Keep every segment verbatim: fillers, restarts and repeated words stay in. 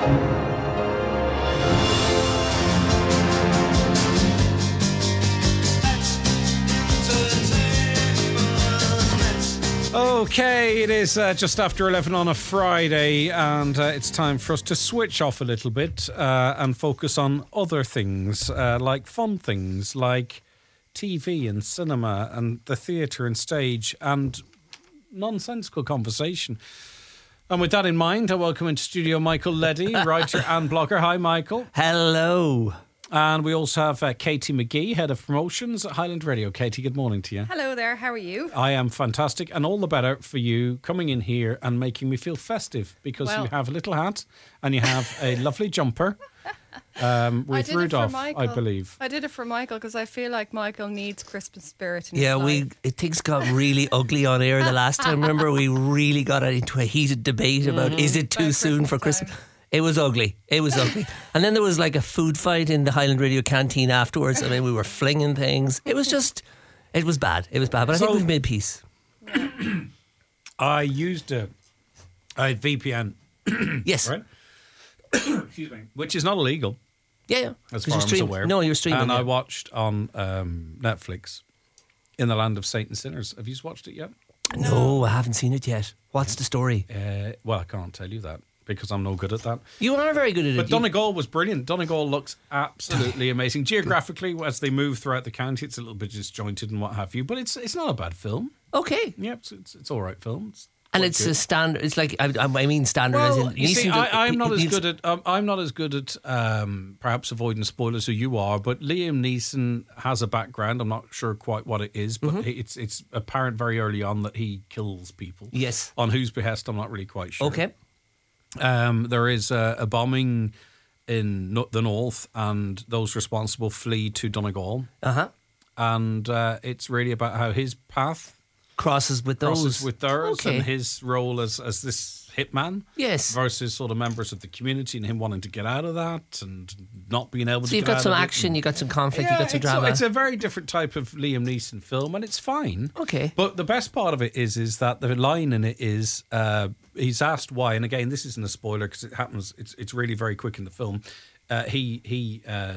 Okay, it is uh, just after eleven on a Friday, and uh, it's time for us to switch off a little bit uh, and focus on other things, uh, like fun things, like T V and cinema and the theatre and stage and nonsensical conversation. And with that in mind, I welcome into studio Michael Leddy, writer and blogger. Hi, Michael. Hello. And we also have uh, Katie McGee, Head of Promotions at Highland Radio. Katie, good morning to you. Hello there, how are you? I am fantastic, and all the better for you coming in here and making me feel festive, because well, you have a little hat and you have a lovely jumper um, with Rudolph, I believe. I did it for Michael because I feel like Michael needs Christmas spirit in yeah, his we life. it, things got really ugly on air the last time. Remember, we really got into a heated debate about mm-hmm. is it too By soon Christmas for Christmas? time. It was ugly. It was ugly. And then there was like a food fight in the Highland Radio canteen afterwards. I mean, we were flinging things. It was just, it was bad. It was bad. But I so, think we've made peace. Yeah. I used a, a V P N. Yes. Right? Excuse me. Which is not illegal. Yeah, yeah. As far as I'm aware. No, you're streaming. And yeah. I watched on um, Netflix In the Land of Saints and Sinners. Have you watched it yet? No, I haven't seen it yet. What's the story? Uh, well, I can't tell you that, because I'm no good at that. You are very good at it. But Donegal was brilliant. Donegal looks absolutely amazing. Geographically, as they move throughout the county, it's a little bit disjointed and what have you. But it's it's not a bad film. Okay. Yeah, it's it's, it's all right film. It's and it's good. A standard. It's like I, I mean standard. Well, as in, you see, to, I, I'm not it, as it good at um, I'm not as good at um, perhaps avoiding spoilers as you are. But Liam Neeson has a background. I'm not sure quite what it is, but mm-hmm. it's it's apparent very early on that he kills people. Yes. On whose behest, I'm not really quite sure. Okay. Um, there is a, a bombing in no- the north, and those responsible flee to Donegal. Uh-huh. And uh, it's really about how his path crosses with those. Crosses with theirs, okay. and his role as, as this hitman. Yes. Versus sort of members of the community and him wanting to get out of that and not being able so to get out of it. So you've got some action, you've got some conflict, yeah, you've got some it's drama. A, it's a very different type of Liam Neeson film, and it's fine. Okay. But the best part of it is is that the line in it is, uh, he's asked why, and again, this isn't a spoiler because it happens, it's it's really very quick in the film. Uh, he he uh,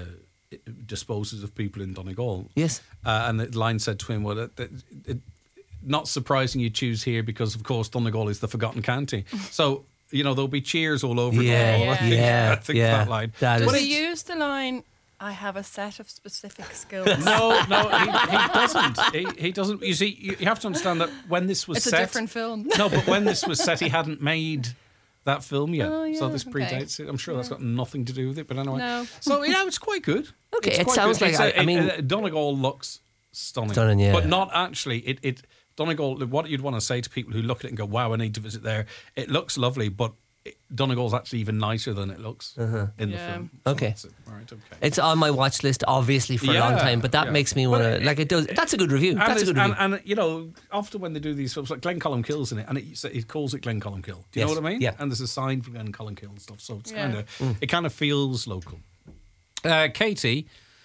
disposes of people in Donegal. Yes. Uh, and the line said to him, well, it, it, it, not surprising you choose here because, of course, Donegal is the forgotten county. So, you know, there'll be cheers all over yeah, Donegal. Yeah, I think, yeah, I think yeah. that line. That Does is... he use the line, I have a set of specific skills? No, no, he, he doesn't. He, he doesn't. You see, you, you have to understand that when this was it's set... It's a different film. No, but when this was set, he hadn't made that film yet. Oh, yeah, so this okay. predates it. I'm sure yeah. that's got nothing to do with it, but anyway. No. So, yeah, it's quite good. Okay, it's it quite sounds good. like... I, a, I mean... It, Donegal looks stunning. Stunning, yeah. But not actually... It, it Donegal, what you'd want to say to people who look at it and go, wow, I need to visit there. It looks lovely, but it, Donegal's actually even nicer than it looks uh-huh. in yeah. the film. So okay. It. Right, okay. It's on my watch list, obviously, for yeah, a long time, but that yeah. makes me want to, like it does, that's a good review. That's a good review. And, and, you know, often when they do these films, like Glencolin Kills in it, and it, it calls it Glencolin Kill. Do you yes. know what I mean? Yeah. And there's a sign for Glencolin Kill and stuff, so it's yeah. kind of, mm. it kind of feels local. Uh, Katie...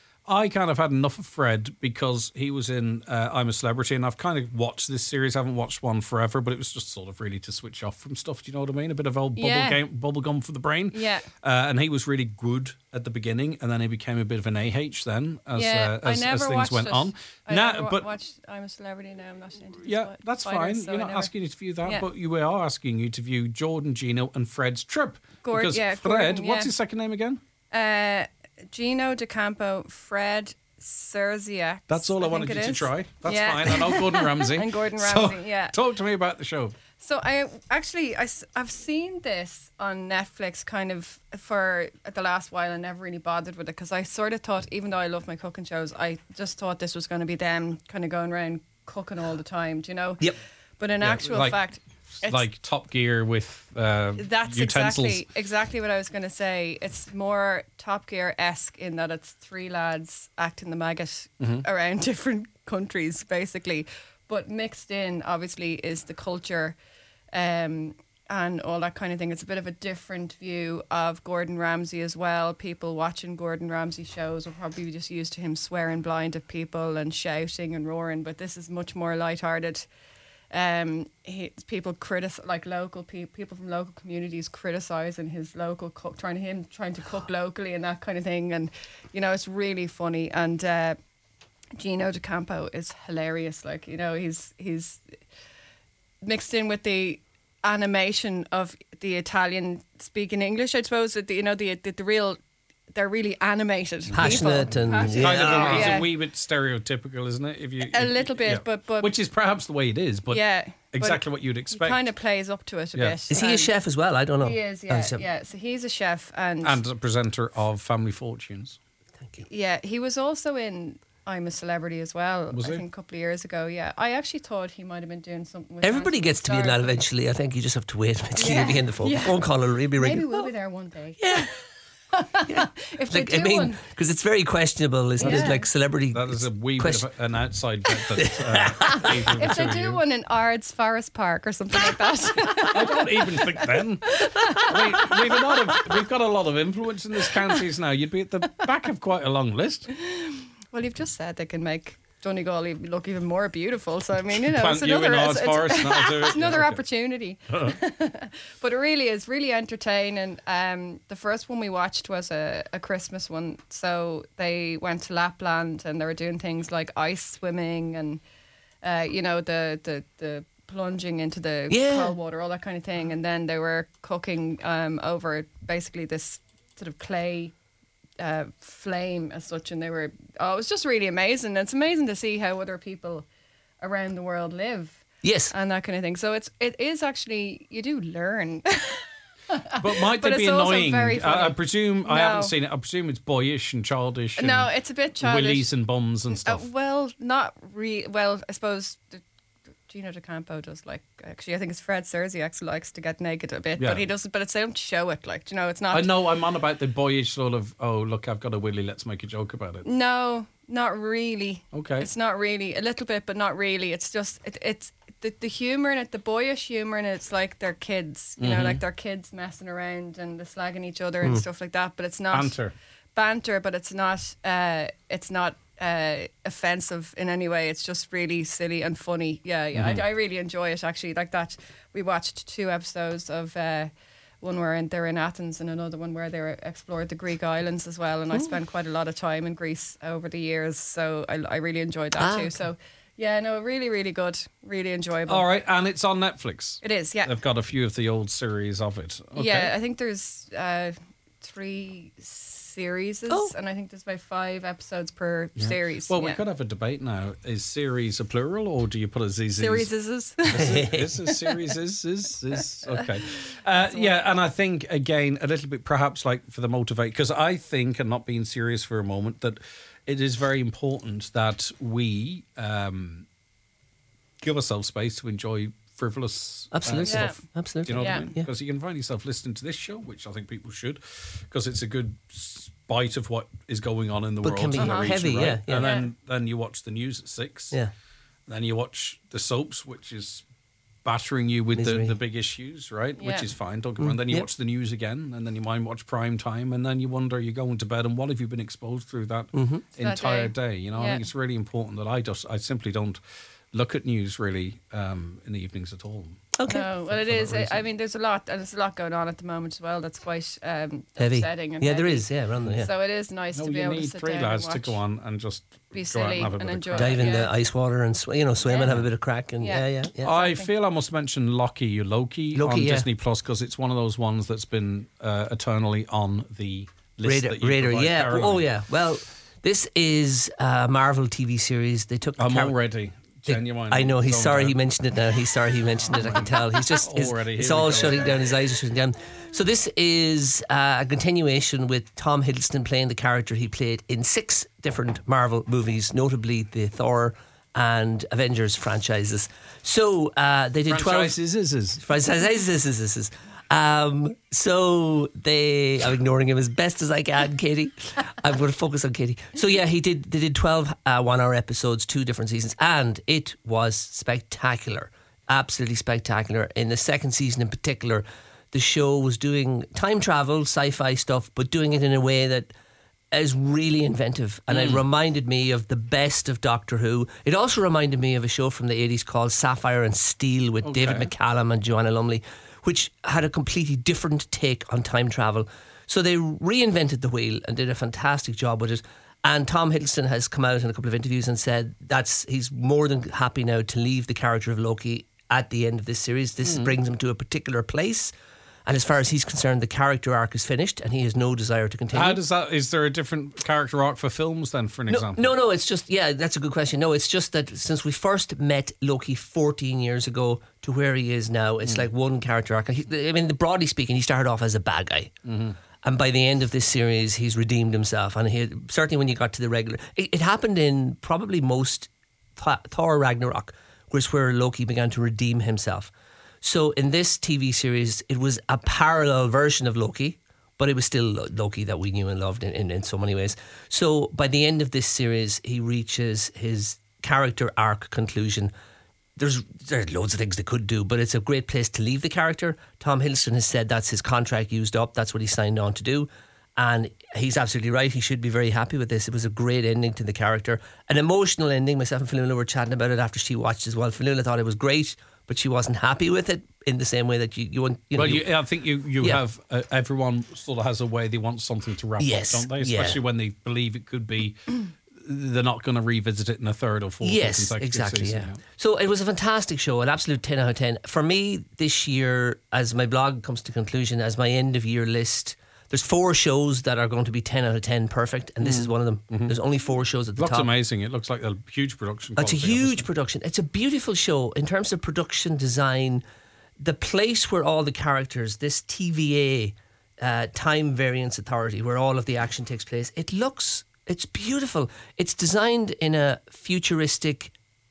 I kind of had enough of Fred because he was in uh, I'm a Celebrity, and I've kind of watched this series. I haven't watched one forever, but it was just sort of really to switch off from stuff. Do you know what I mean? A bit of old bubble, yeah. game, bubble gum for the brain. Yeah. Uh, and he was really good at the beginning, and then he became a bit of an A H then as yeah, uh, as, I never as things watched went it. on. I now, never but watched I'm a Celebrity now. I'm not into this yeah, that's fine. So You're not never... asking you to view that, yeah. but you are asking you to view Jordan, Gino, and Fred's trip. Gord- because yeah, Fred, Gordon, yeah. what's his second name again? Uh, Gino DeCampo, Fred Serziak. That's all I, I wanted you to is. try. That's yeah. fine. I know Gordon Ramsay. and Gordon So, Ramsay, yeah. Talk to me about the show. So I actually, I, I've seen this on Netflix kind of for the last while and never really bothered with it because I sort of thought, even though I love my cooking shows, I just thought this was going to be them kind of going around cooking all the time, do you know? Yep. But in yeah, actual like, fact... It's like Top Gear with uh, that's utensils. exactly exactly what I was going to say. It's more Top Gear-esque in that it's three lads acting the maggot mm-hmm. around different countries, basically. But mixed in, obviously, is the culture um, and all that kind of thing. It's a bit of a different view of Gordon Ramsay as well. People watching Gordon Ramsay shows are probably just used to him swearing blind at people and shouting and roaring, but this is much more lighthearted. um, he, people critic like local pe- people from local communities criticizing his local cook, trying him trying to cook locally and that kind of thing, and you know it's really funny. And uh, Gino D'Acampo is hilarious. Like you know he's he's mixed in with the animation of the Italian speaking English, I suppose. That the, you know the, the the real. They're really animated, passionate, people. and passionate. yeah. Kind of a, it's Yeah. a wee bit stereotypical, isn't it? If you A if- little bit, yeah. but- but- which is perhaps the way it is, but Yeah, exactly but what you'd He expect. kind of plays up to it a Yeah. bit. Is he a and chef as well? I don't know. He is, Oh, yeah, so- yeah. So he's a chef, and, and a presenter of Family Fortunes. Thank you. yeah, he was also in I'm a Celebrity as well. Was I he? think a couple of years ago. Yeah, I actually thought he might have been doing something with Everybody Dancing gets to be in Stars. that eventually. I think you just have to wait until Yeah. you be in the phone. Yeah. Phone call will really be ringing. Maybe we'll be there one day. Yeah. yeah. If they Like, do I mean, one, because it's very questionable, isn't it? Yeah. Like celebrity. That is a wee question. bit of an outside bet that uh, Aidan if they to do you. one in Ards Forest Park or something like that. I don't even think then. we, we've, a lot of, we've got a lot of influence in this counties now. You'd be at the back of quite a long list. Well, you've just said they can make Donegal even- look even more beautiful. So I mean, you know, Plant it's you another in Ards it's, it's- Forest, and that'll do it. it's another Yeah, okay. opportunity. But it really is really entertaining. Um, the first one we watched was a, a Christmas one. So they went to Lapland and they were doing things like ice swimming and uh, you know the the the plunging into the Yeah. cold water, all that kind of thing. And then they were cooking um, over basically this sort of clay uh, flame as such, and they were oh it was just really amazing. It's amazing to see how other people around the world live Yes. and that kind of thing. So it's it is actually you do learn. But might But they be it's also annoying? very funny. I, I presume, I No. haven't seen it, I presume it's boyish and childish. And No, it's a bit childish. willies and bums and Uh, stuff. well, not re. Well, I suppose the, Gino D'Acampo does like. Actually, I think it's Fred Serziak likes to get naked a bit, Yeah. but he doesn't. But it's they don't show it. Like you know, it's not. I know I'm on about the boyish sort of, oh, look, I've got a willy, let's make a joke about it. No, not really. Okay. It's not really. A little bit, but not really. It's just it, it's the the humor in it, the boyish humor in it. It's like they're kids, you know, Mm-hmm. like they're kids messing around and they're slagging each other Mm. and stuff like that. But it's not Banter. banter, but it's not. Uh, it's not. Uh, offensive in any way. It's just really silly and funny. Yeah, yeah. Mm-hmm. I, I really enjoy it actually. Like that, we watched two episodes of uh, one where in, they're in Athens and another one where they were, explored the Greek islands as well. And I spent quite a lot of time in Greece over the years, so I, I really enjoyed that Ah, too. okay. So yeah, no, really, really good, really enjoyable. All right, and it's on Netflix. It is, yeah, They've got a few of the old series of it. Okay. yeah. I think there's uh, three series, Oh. and I think there's about five episodes per Yeah. series. Well, yeah. we could have a debate now. Is series a plural, or do you put a Z Z? series is this? This is series is is is okay. Uh, yeah, and I think again a little bit perhaps like for the motivate, because I think, and not being serious for a moment, that it is very important that we um, give ourselves space to enjoy frivolous uh, Absolutely. Yeah. stuff. Absolutely. Do you know Yeah. what I mean? Yeah. Because you can find yourself listening to this show, which I think people should, because it's a good bite of what is going on in the But world. can be in the Uh-huh. region, heavy, right? yeah, yeah. And Yeah. then, then you watch the news at six. Yeah. Then you watch the soaps, which is battering you with the, Misery. the big issues, right? Which Yeah. is fine. Don't get me wrong. Mm, Then you yep. watch the news again, and then you might watch prime time, and then you wonder, you're going to bed, and what have you been exposed through that Mm-hmm. That entire day. day? You know, I Yeah. think it's really important that I just, I simply don't look at news really um, in the evenings at all. Okay. No, well, it for that is. I- I reason. mean, there's a lot, and there's a lot going on at the moment as well. That's quite um, Heavy. upsetting. And Yeah, there heavy. is. Yeah, around there. Yeah. So it is nice No, to be you able to need sit three down lads and to watch. go on and just Be go out silly and have a and bit enjoy of it. crack. Dive in Yeah. the ice water and sw- you know swim and Yeah. have a bit of crack and Yeah. yeah, yeah, yeah. I Exactly. feel I must mention Loki, Loki, Loki, on yeah. Disney Plus, because it's one of those ones that's been uh, eternally on the list Raider, that you Raider, provide, yeah. Caroline. Oh, yeah. Well, this is a Marvel T V series. They took. the I'm char- already they- genuine. I know he's zoned sorry out. he mentioned it now. He's sorry he mentioned it. I can tell. He's just his, Already, it's here we all go. shutting down. His eyes are shutting down. So this is uh, a continuation with Tom Hiddleston playing the character he played in six different Marvel movies, notably the Thor and Avengers franchises. So uh, they did twelve. Franchises is is. Franchises. Um, so they, I'm ignoring him as best as I can, Katie. I'm going to focus on Katie. So yeah, he did. They did twelve uh, one-hour episodes, two different seasons, and it was spectacular, absolutely spectacular. In the second season, in particular, the show was doing time travel, sci-fi stuff, but doing it in a way that is really inventive, and it reminded me of the best of Doctor Who. It also reminded me of a show from the eighties called Sapphire and Steel with Okay. David McCallum and Joanna Lumley, which had a completely different take on time travel. So they reinvented the wheel and did a fantastic job with it. And Tom Hiddleston has come out in a couple of interviews and said that's he's more than happy now to leave the character of Loki at the end of this series. This brings him to a particular place. And as far as he's concerned, the character arc is finished and he has no desire to continue. How does that? Is there a different character arc for films then, for an no, example? no, no, it's just, yeah, that's a good question. No, it's just that since we first met Loki fourteen years ago to where he is now, it's like one character arc. He, I mean, broadly speaking, he started off as a bad guy. Mm-hmm. And by the end of this series, he's redeemed himself. And he certainly when you got to the regular... It, it happened in probably most Th- Thor Ragnarok, was where Loki began to redeem himself. So in this T V series, it was a parallel version of Loki, but it was still Loki that we knew and loved in, in, in so many ways. So by the end of this series, he reaches his character arc conclusion. There's there's loads of things they could do, but it's a great place to leave the character. Tom Hiddleston has said that's his contract used up. That's what he signed on to do. And he's absolutely right. He should be very happy with this. It was a great ending to the character. An emotional ending. Myself and Fionnuala were chatting about it after she watched as well. Fionnuala thought it was great, but she wasn't happy with it in the same way that you, you want. You know, Well, you, you, I think you, you Yeah. have, uh, everyone sort of has a way they want something to wrap Yes, up, don't they? yeah. Especially when they believe it could be, they're not going to revisit it in a third or fourth yes, consecutive exactly. season. Yeah. So it was a fantastic show, an absolute ten out of ten. For me, this year, as my blog comes to conclusion, as my end of year list, there's four shows that are going to be ten out of ten perfect, and this is one of them. There's only four shows at the Looks top. amazing. It looks like a huge production. It's a quality, huge obviously. production. It's a beautiful show in terms of production design. The place where all the characters, this T V A, uh, Time Variance Authority, where all of the action takes place, it looks, it's beautiful. It's designed in a futuristic,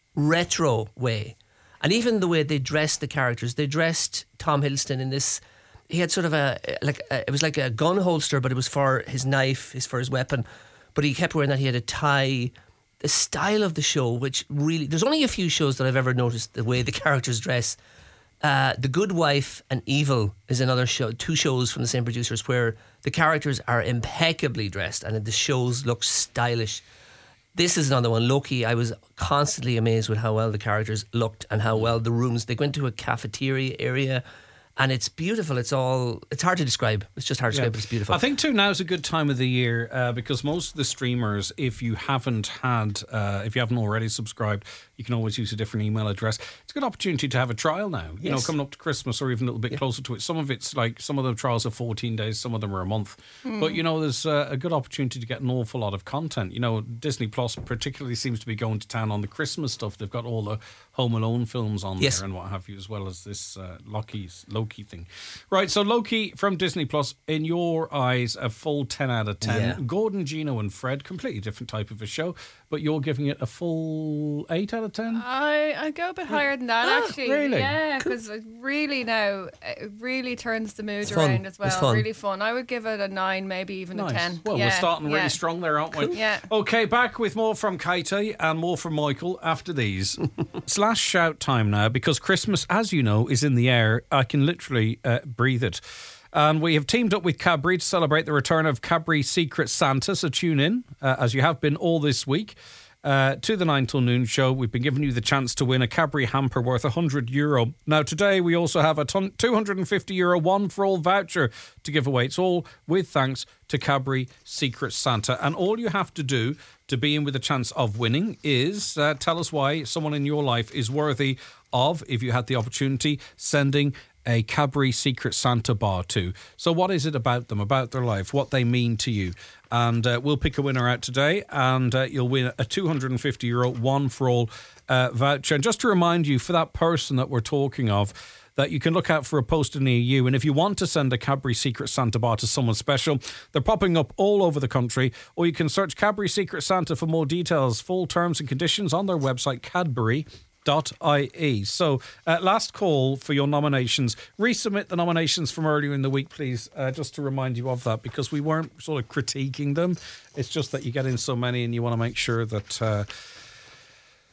retro way. And even the way they dressed the characters, they dressed Tom Hiddleston in this. He had sort of a like a, it was like a gun holster, but it was for his knife, his for his weapon. But he kept wearing that. He had a tie. The style of the show, which really, there's only a few shows that I've ever noticed the way the characters dress. Uh, The Good Wife and Evil is another show, two shows from the same producers where the characters are impeccably dressed and the shows look stylish. This is another one, Loki. I was constantly amazed with how well the characters looked and how well the rooms. They went to a cafeteria area. And it's beautiful. It's all. It's hard to describe. It's just hard to Yeah. describe, but it's beautiful. I think too now is a good time of the year uh, because most of the streamers, if you haven't had, uh, if you haven't already subscribed, you can always use a different email address. It's a good opportunity to have a trial now. You know, Yes. coming up to Christmas or even a little bit Yeah. closer to it. Some of it's like some of the trials are fourteen days, some of them are a month. But you know, there's uh, a good opportunity to get an awful lot of content. You know, Disney Plus particularly seems to be going to town on the Christmas stuff. They've got all the Home Alone films on Yes. there and what have you, as well as this uh, Loki's Loki thing. Right, so Loki from Disney Plus, in your eyes, a full ten out of ten. Yeah. Gordon, Gino, and Fred, completely different type of a show, but you're giving it a full eight out of ten. I I go a bit higher than that Ah, actually. really? Yeah, because it really now it really turns the mood It's fun. around as well. It's fun. Really fun. I would give it a nine, maybe even a ten. Well, yeah, we're starting yeah. really strong there, aren't we? Yeah. Okay, back with more from Katie and more from Michael after these. It's last shout time now because Christmas, as you know, is in the air. I can literally uh, breathe it. And we have teamed up with Cadbury to celebrate the return of Cadbury Secret Santa. So tune in, uh, as you have been all this week, uh, to the nine till noon show. We've been giving you the chance to win a Cadbury hamper worth one hundred euro. Now, today we also have a ton- two hundred fifty euro one for all voucher to give away. It's all with thanks to Cadbury Secret Santa. And all you have to do to be in with a chance of winning is uh, tell us why someone in your life is worthy of, if you had the opportunity, sending a Cadbury Secret Santa bar to. So what is it about them, about their life, what they mean to you? And uh, we'll pick a winner out today, and uh, you'll win a two hundred fifty euro one for all uh, voucher. And just to remind you, for that person that we're talking of, that you can look out for a poster near you. And if you want to send a Cadbury Secret Santa bar to someone special, they're popping up all over the country. Or you can search Cadbury Secret Santa for more details. Full terms and conditions on their website, Cadbury dot I E. So, uh, last call for your nominations. Resubmit the nominations from earlier in the week, please, uh, just to remind you of that, because we weren't sort of critiquing them. It's just that you get in so many and you want to make sure that... Uh,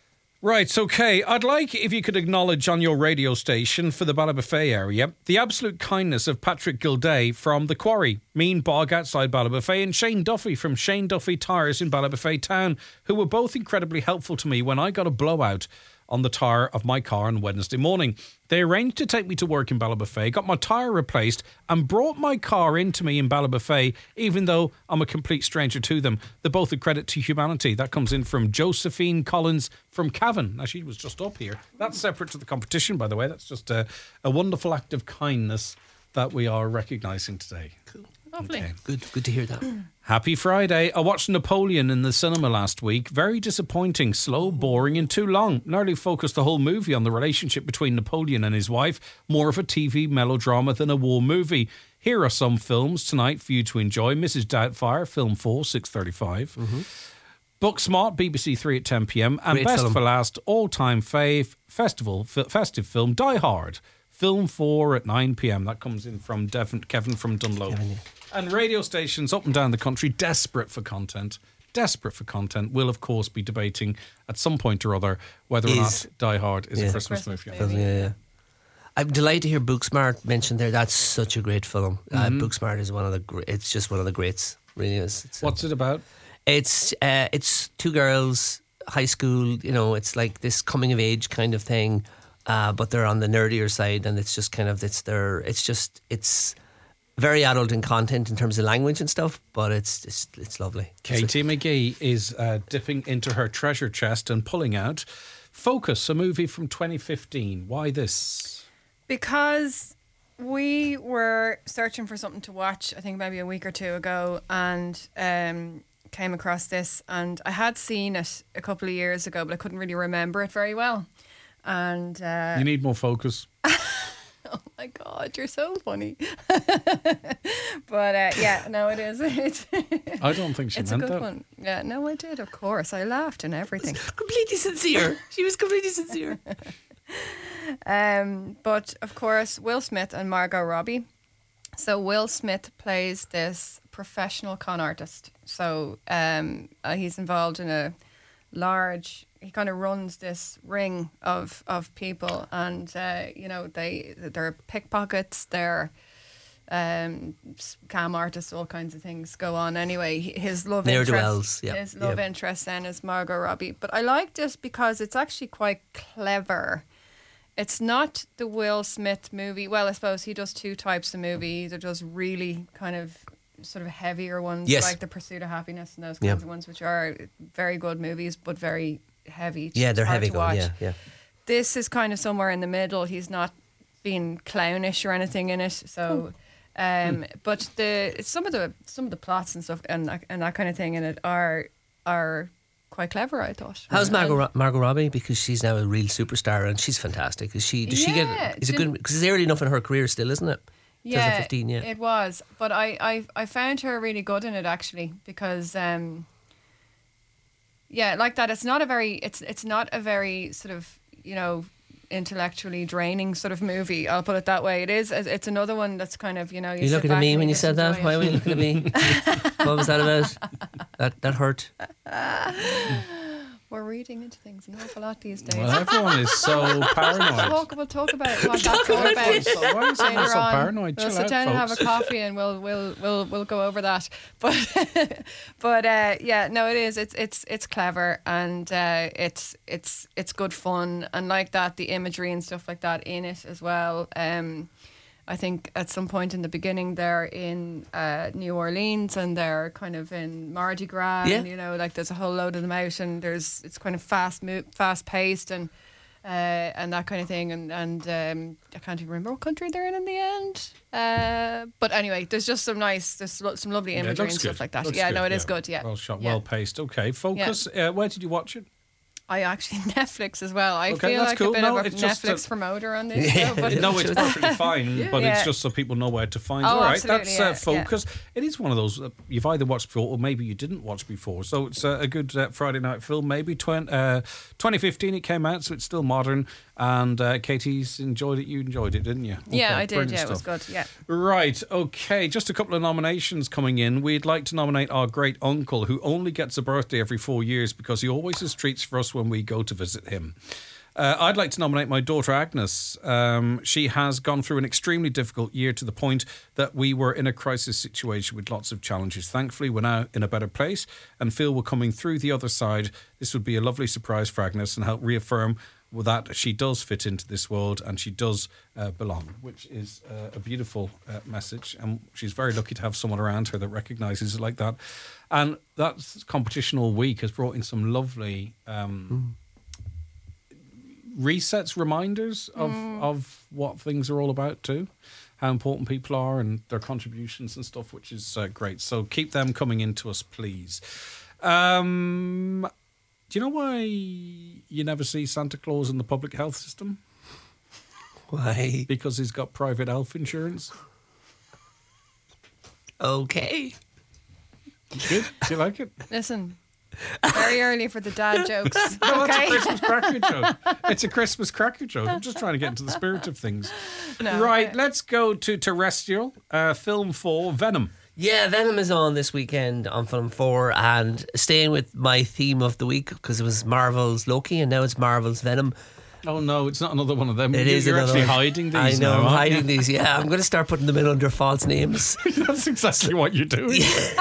Right, okay. I'd like if you could acknowledge on your radio station for the Ballybofey area the absolute kindness of Patrick Gilday from The Quarry, Mean Bog outside Ballybofey, and Shane Duffy from Shane Duffy Tyres in Ballybofey Town, who were both incredibly helpful to me when I got a blowout on the tyre of my car on Wednesday morning. They arranged to take me to work in Ballybofey, got my tyre replaced and brought my car into me in Ballybofey, even though I'm a complete stranger to them. They're both a credit to humanity. That comes in from Josephine Collins from Cavan. Now, she was just up here. That's separate to the competition, by the way. That's just a, a wonderful act of kindness that we are recognising today. Cool. Lovely. Okay. Good, good to hear that. Happy Friday. I watched Napoleon in the cinema last week. Very disappointing, slow, boring and too long. Nearly focused the whole movie on the relationship between Napoleon and his wife. More of a T V melodrama than a war movie. Here are some films tonight for you to enjoy. Missus Doubtfire, film four, six thirty-five. Mm-hmm. Booksmart, B B C Three at ten p.m. And Great best film. for last, all-time fave, festival, f- festive film, Die Hard. Film four at nine p.m. That comes in from Devon, Kevin from Dunlow. Kevin, yeah. And radio stations up and down the country, desperate for content, desperate for content, will of course be debating at some point or other whether or Is- not Die Hard is yeah. a Christmas, Christmas movie. movie. Yeah, yeah. I'm delighted to hear Booksmart mentioned there. That's such a great film. Uh, Booksmart is one of the. Gr- it's just one of the greats. Really is. It's, What's it about? It's uh, it's two girls, high school. You know, it's like this coming of age kind of thing, uh, but they're on the nerdier side, and it's just kind of it's their. It's just it's very adult in content in terms of language and stuff, but it's it's, it's lovely. Katie McGee is uh, dipping into her treasure chest and pulling out Focus, a movie from twenty fifteen. Why this? Because we were searching for something to watch, I think maybe a week or two ago, and um, came across this. And I had seen it a couple of years ago, but I couldn't really remember it very well. And uh, You need more focus. oh my God, you're so funny. But uh, yeah, no, it is. It's, I don't think she it's a meant good that. one. Yeah, no, I did, of course. I laughed and everything. Completely sincere. She was completely sincere. Um, but of course, Will Smith and Margot Robbie. So Will Smith plays this professional con artist. So um, uh, he's involved in a large. He kind of runs this ring of of people, and uh, you know they they're pickpockets, they're um, scam artists, all kinds of things go on. Anyway, he- his love Ne'er-do-wells, interest, yeah, his love yeah. interest then is Margot Robbie. But I like this because it's actually quite clever. It's not the Will Smith movie. Well, I suppose he does two types of movie. He either does really kind of sort of heavier ones, Yes. like The Pursuit of Happiness and those Yeah. kinds of ones, which are very good movies, but very heavy. Yeah, they're hard heavy to going. watch. Yeah, yeah. This is kind of somewhere in the middle. He's not being clownish or anything in it. So, um, but the some of the some of the plots and stuff and that- and that kind of thing in it are are quite clever, I thought. How's Margot, And- Ro- Margot Robbie? Because she's now a real superstar and she's fantastic. Is she? Does she Yeah, get? Is it didn't- good? Because it's early enough in her career still, isn't it? Yeah, twenty fifteen, yeah. it was. But I, I, I found her really good in it actually because, um, yeah, like that. It's not a very, it's it's not a very sort of you know intellectually draining sort of movie. I'll put it that way. It is. It's another one that's kind of you know. You You sit looking at back me and when you just said that? enjoy Why it. were you looking at me? What was that about? That that hurt. We're reading into things an awful lot these days. Well, everyone is so paranoid. Talk, we'll talk about what that's all about. Why is everyone so Later on. paranoid? We'll Chill sit out, down and have folks. a coffee and we'll we'll we'll we'll go over that. But but uh, yeah, no, it is. It's it's it's clever and uh, it's it's it's good fun and like that the imagery and stuff like that in it as well. Um, I think at some point in the beginning they're in uh, New Orleans and they're kind of in Mardi Gras. Yeah. And, you know, like there's a whole load of them out and there's it's kind of fast mo- fast paced and uh, and that kind of thing. And and um, I can't even remember what country they're in in the end. Uh, but anyway, there's just some nice, there's lo- some lovely Yeah, it imagery looks and stuff good. like that. Looks yeah, good, no, it is good. Yeah, Well shot, Yeah. well paced. Okay, Focus. Uh, where did you watch it? I actually Netflix as well. I Okay, feel that's like cool. a bit No, of a it's just Netflix a- promoter on this. Yeah. show, but No, it's perfectly fine, but Yeah. it's just so people know where to find it. Oh, All right, absolutely, that's yeah, uh, Focus. It is one of those uh, you've either watched before or maybe you didn't watch before. So it's uh, a good uh, Friday night film. Maybe twen- uh, twenty fifteen it came out, so it's still modern. And uh, Katie's enjoyed it. You enjoyed it, didn't you? yeah, Okay, I did. brilliant Yeah, it was stuff. good. Yeah. Right, okay. Just a couple of nominations coming in. We'd like to nominate our great uncle, who only gets a birthday every four years because he always has treats for us when when we go to visit him. Uh, I'd like to nominate my daughter Agnes. Um, she has gone through an extremely difficult year to the point that we were in a crisis situation with lots of challenges. Thankfully, we're now in a better place and feel we're coming through the other side. This would be a lovely surprise for Agnes and help reaffirm that she does fit into this world and she does uh, belong, which is uh, a beautiful uh, message. And she's very lucky to have someone around her that recognises it like that. And that competition all week has brought in some lovely... Um, mm. resets, reminders of, mm. of what things are all about too, how important people are and their contributions and stuff, which is uh, great. So keep them coming into us, please. Um, do you know why you never see Santa Claus in the public health system? Why? Because he's got private health insurance. Okay. Good. Do you like it? Listen. Very early for the dad jokes. No, okay. it's a Christmas cracker joke. It's a Christmas cracker joke. I'm just trying to get into the spirit of things. No, right, okay. let's go to terrestrial. Uh, film four, Venom. Yeah, Venom is on this weekend on Film four, and staying with my theme of the week, because it was Marvel's Loki and now it's Marvel's Venom. Oh no, it's not another one of them. It You're is You're another actually one. hiding these I know, now, I'm aren't hiding you? these, yeah. I'm going to start putting them in under false names. That's exactly what you're doing.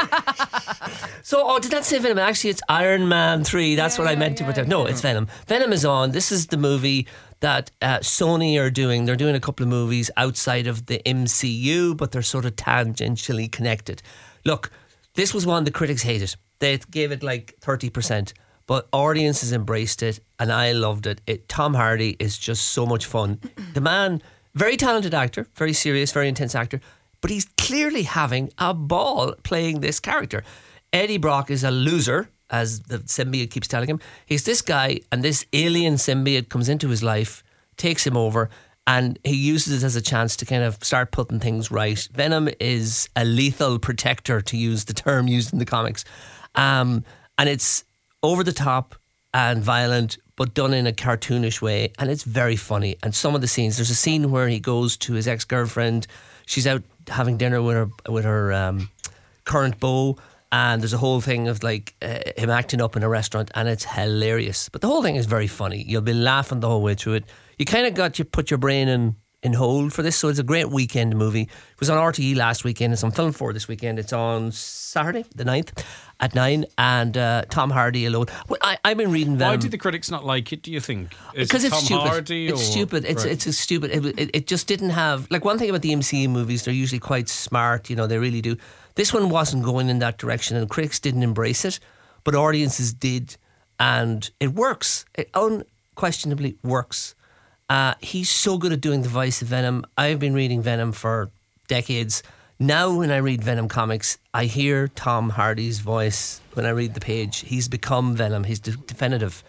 So, oh, did that say Venom? Actually, it's Iron Man three. That's Yeah, what I yeah, meant to yeah, pretend. No, yeah. it's Venom. Venom is on. This is the movie that uh, Sony are doing. They're doing a couple of movies outside of the M C U, but they're sort of tangentially connected. Look, this was one the critics hated. They gave it like thirty percent. But audiences embraced it, and I loved it. It. Tom Hardy is just so much fun. The man, very talented actor, very serious, very intense actor, but he's clearly having a ball playing this character. Eddie Brock is a loser, as the symbiote keeps telling him. He's this guy, and this alien symbiote comes into his life, takes him over, and he uses it as a chance to kind of start putting things right. Venom is a lethal protector, to use the term used in the comics. Um, and it's over the top and violent, but done in a cartoonish way, and it's very funny. And some of the scenes, there's a scene where he goes to his ex-girlfriend. She's out having dinner with her with her um, current beau, and there's a whole thing of like uh, him acting up in a restaurant, and it's hilarious. But the whole thing is very funny. You'll be laughing the whole way through it. You kind of got to put your brain in in hold for this, so it's a great weekend movie. It was on R T E last weekend. It's on Film four this weekend. It's on Saturday the ninth at nine, and uh, Tom Hardy alone. Well, I, I've been reading them. Why did the critics not like it, do you think? Is Because it it's Tom stupid. Hardy It's or- stupid. It's Right. it's a stupid. It, it it just didn't have, like, one thing about the M C U movies. They're usually quite smart. You know, they really do. This one wasn't going in that direction, and critics didn't embrace it, but audiences did, and it works. It unquestionably works. Uh, he's so good at doing the voice of Venom. I've been reading Venom for decades. Now when I read Venom comics, I hear Tom Hardy's voice when I read the page. He's become Venom. He's de- definitive.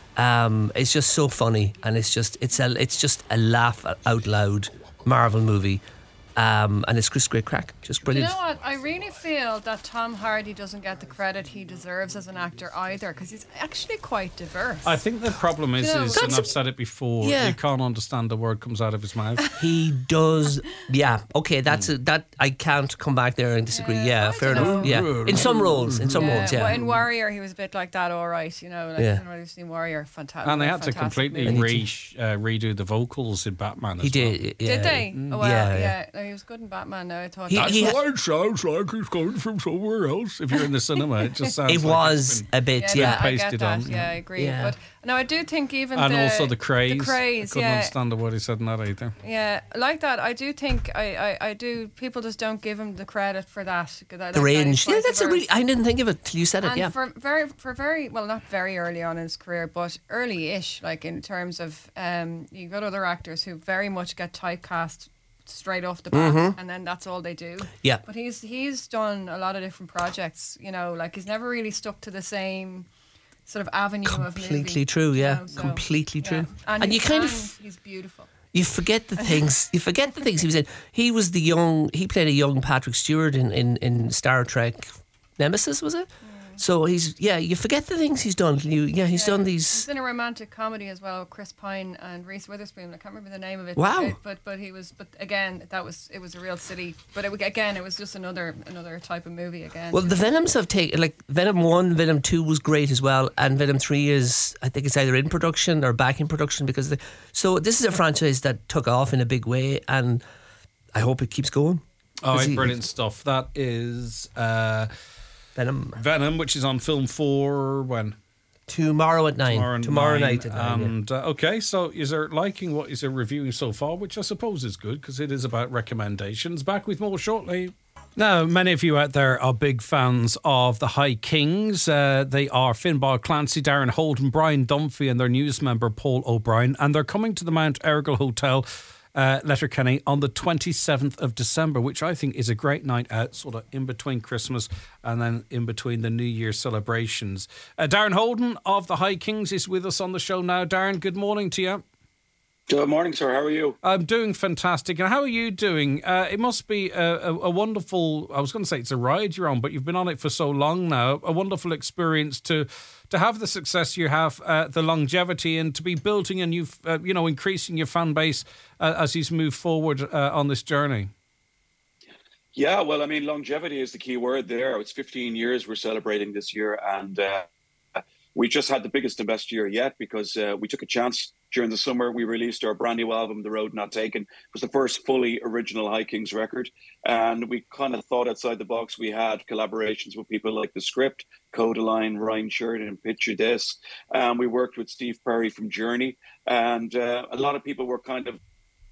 Um, it's just so funny, and it's just it's a it's just a laugh out loud Marvel movie. Um, and it's just great crack, just brilliant. You know what? I really feel that Tom Hardy doesn't get the credit he deserves as an actor either, because he's actually quite diverse. I think the problem is, You know, is and That's I've a- said it before, Yeah. you can't understand the word comes out of his mouth. He does, yeah. Okay, that's a, that. I can't come back there and disagree. Yeah, Yeah, I fair don't enough. know. Yeah, in some roles, in some roles, yeah. Well, in Warrior, he was a bit like that, all right. You know, like, Yeah. I don't know if you've seen Warrior, fantastic. And they had to fantastic completely movie. re, uh, redo the vocals in Batman as he well. did. Yeah. Did they? Oh, well, Yeah, yeah, yeah. No, he was good in Batman. No, I thought He- that he- That's why it sounds like he's coming from somewhere else. If you're in the cinema, it just sounds It like was it's been- a bit, yeah, yeah. that- I pasted get that. on, Yeah, yeah. I agree. Yeah. But no, I do think even And the, also the craze. the craze, I couldn't yeah, understand the word he said in that either. yeah, like that. I do think I, I, I do. People just don't give him the credit for that. that- The that range. he's Yeah, quite that's a diverse. really. I didn't think of it till you said it. And Yeah. for very, for very, well, not very early on in his career, but early-ish, like in terms of, um, you got other actors who very much get typecast straight off the bat, and then that's all they do. Yeah. But he's he's done a lot of different projects. You know, like he's never really stuck to the same sort of avenue of movie. Completely true. you Yeah. know, so, Completely yeah. true. And, And you he's- kind and of. he's beautiful. You forget the things. You forget the things he was in. He was the young. He played a young Patrick Stewart in, in, in Star Trek Nemesis. Was it? So he's yeah, you forget the things he's done. You yeah, he's Yeah. done He's these. in a romantic comedy as well, Chris Pine and Reese Witherspoon. I can't remember the name of it. Wow. It- but but he was. But again, that was it was a real city. But it, wa- again, it was just another another type of movie again. Well, the Venoms have taken like Venom one, Venom two was great as well, and Venom three is I think it's either in production or back in production because the, so this is a franchise that took off in a big way, and I hope it keeps going. All 'Cause right, he- brilliant stuff. That is uh, Venom Venom, which is on film for when? tomorrow at nine. Tomorrow, Tomorrow nine. night at nine. yeah. And uh, okay, so is there liking what is there reviewing so far, which I suppose is good because it is about recommendations. Back with more shortly. Now, many of you out there are big fans of the High Kings. Uh, they are Finbar Clancy, Darren Holden, Brian Dunphy, and their news member Paul O'Brien, and they're coming to the Mount Errigal Hotel, uh, Letterkenny, on the twenty-seventh of December, which I think is a great night out, sort of in between Christmas and then in between the New Year celebrations. Uh, Darren Holden of the High Kings is with us on the show now. Darren, good morning to you. Good morning, sir. How are you? I'm doing fantastic. And how are you doing? Uh, it must be a, a, a wonderful, I was going to say it's a ride you're on, but you've been on it for so long now. A wonderful experience to to have the success you have, uh, the longevity, and to be building a new, uh, you know, increasing your fan base uh, as you move forward uh, on this journey. Yeah, well, I mean, longevity is the key word there. It's fifteen years we're celebrating this year, and uh, we just had the biggest and best year yet because uh, we took a chance during the summer. We released our brand new album, The Road Not Taken. It was the first fully original High Kings record, and we kind of thought outside the box. We had collaborations with people like The Script, Codaline, Ryan Sheridan, Picture This. Um, we worked with Steve Perry from Journey, and uh, a lot of people were kind of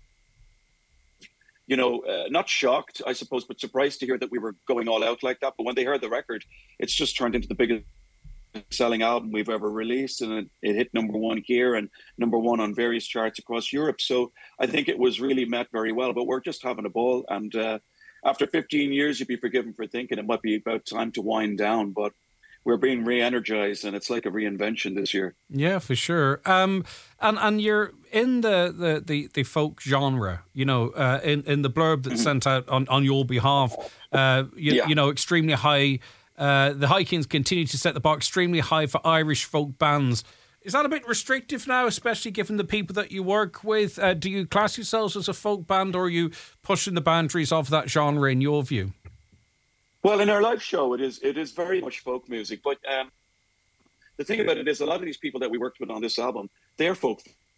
you know, uh, not shocked, I suppose, but surprised to hear that we were going all out like that. But when they heard the record, it's just turned into the biggest selling album we've ever released. And it, it hit number one here and number one on various charts across Europe. So I think it was really met very well. But we're just having a ball. And uh, after fifteen years, you'd be forgiven for thinking it might be about time to wind down. But we're being re-energized, and it's like a reinvention this year. Yeah, for sure. Um, and and you're in the, the, the, the folk genre, you know, uh, in in the blurb that's mm-hmm. sent out on, on your behalf. Uh, you, yeah. you know, extremely high. Uh, the High Kings continue to set the bar extremely high for Irish folk bands. Is that a bit restrictive now, especially given the people that you work with? Uh, do you class yourselves as a folk band, or are you pushing the boundaries of that genre in your view? Well, in our live show, it is it is very much folk music. But um, the thing about it is, a lot of these people that we worked with on this album, they're folk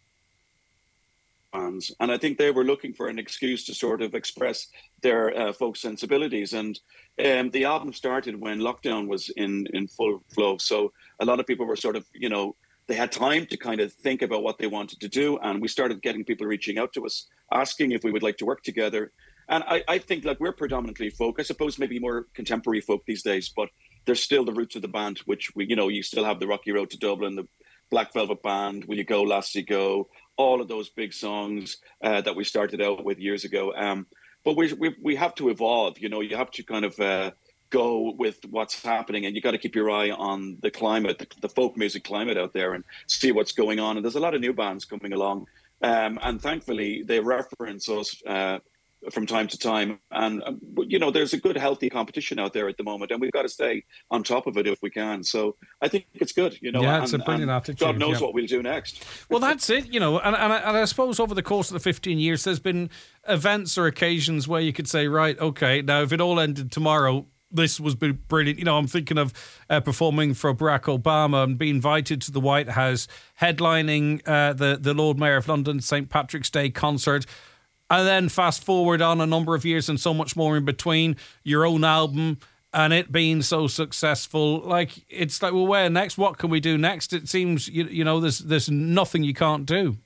fans, and I think they were looking for an excuse to sort of express their uh, folk sensibilities. And um, the album started when lockdown was in in full flow, so a lot of people were sort of, you know, they had time to kind of think about what they wanted to do, and we started getting people reaching out to us, asking if we would like to work together. And I, I think like we're predominantly folk, I suppose maybe more contemporary folk these days, but there's still the roots of the band, which we, you know, you still have the Rocky Road to Dublin, the Black Velvet Band, Will You Go, Lassie Go, all of those big songs uh, that we started out with years ago. Um, but we, we we have to evolve, you know, you have to kind of uh, go with what's happening, and you got to keep your eye on the climate, the, the folk music climate out there, and see what's going on. And there's a lot of new bands coming along. Um, and thankfully, they reference us uh, from time to time. And, um, you know, there's a good, healthy competition out there at the moment, and we've got to stay on top of it if we can. So I think it's good, you know. Yeah, it's and, a brilliant attitude. God knows yeah. what we'll do next. Well, that's it, you know. And, and, I, and I suppose over the course of the fifteen years, there's been events or occasions where you could say, right, okay, now if it all ended tomorrow, this was brilliant. You know, I'm thinking of uh, performing for Barack Obama and being invited to the White House, headlining uh, the, the Lord Mayor of London Saint Patrick's Day concert. And then fast forward on a number of years and so much more in between, your own album and it being so successful. Like, it's like, well, where next? What can we do next? It seems, you, you know, there's there's nothing you can't do.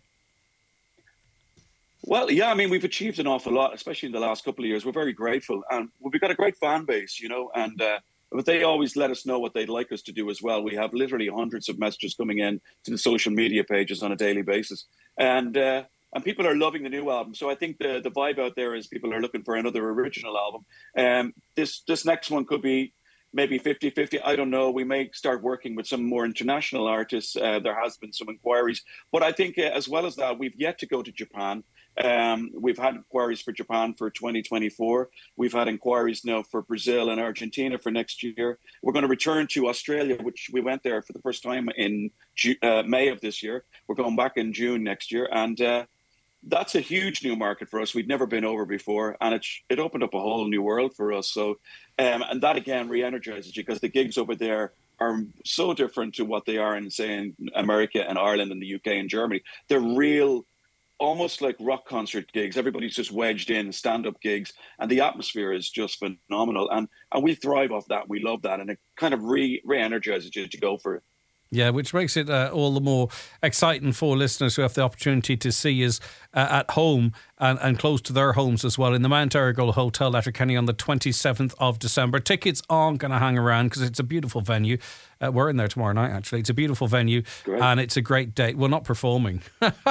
Well, yeah, I mean, we've achieved an awful lot, especially in the last couple of years. We're very grateful. And we've got a great fan base, you know, and uh, but they always let us know what they'd like us to do as well. We have literally hundreds of messages coming in to the social media pages on a daily basis. And uh, and people are loving the new album. So I think the, the vibe out there is people are looking for another original album. Um, this this next one could be maybe fifty-fifty. I don't know. We may start working with some more international artists. Uh, there has been some inquiries. But I think uh, as well as that, we've yet to go to Japan. Um, we've had inquiries for Japan for twenty twenty-four. We've had inquiries now for Brazil and Argentina for next year. We're going to return to Australia, which we went there for the first time in Ju- uh, May of this year. We're going back in June next year. And uh, that's a huge new market for us. We'd never been over before. And it, it opened up a whole new world for us. So, um, and that again re-energizes you, because the gigs over there are so different to what they are in, say, in America and Ireland and the U K and Germany. They're real, almost like rock concert gigs. Everybody's just wedged in, stand-up gigs, and the atmosphere is just phenomenal. And and we thrive off that. We love that, and it kind of re re-energizes you to go for it. Yeah, which makes it uh, all the more exciting for listeners who have the opportunity to see us uh, at home and, and close to their homes as well in the Mount Errigal Hotel, Letterkenny, on the twenty-seventh of December. Tickets aren't going to hang around because it's a beautiful venue. Uh, we're in there tomorrow night, actually. It's a beautiful venue. Great. And it's a great date. We're not performing.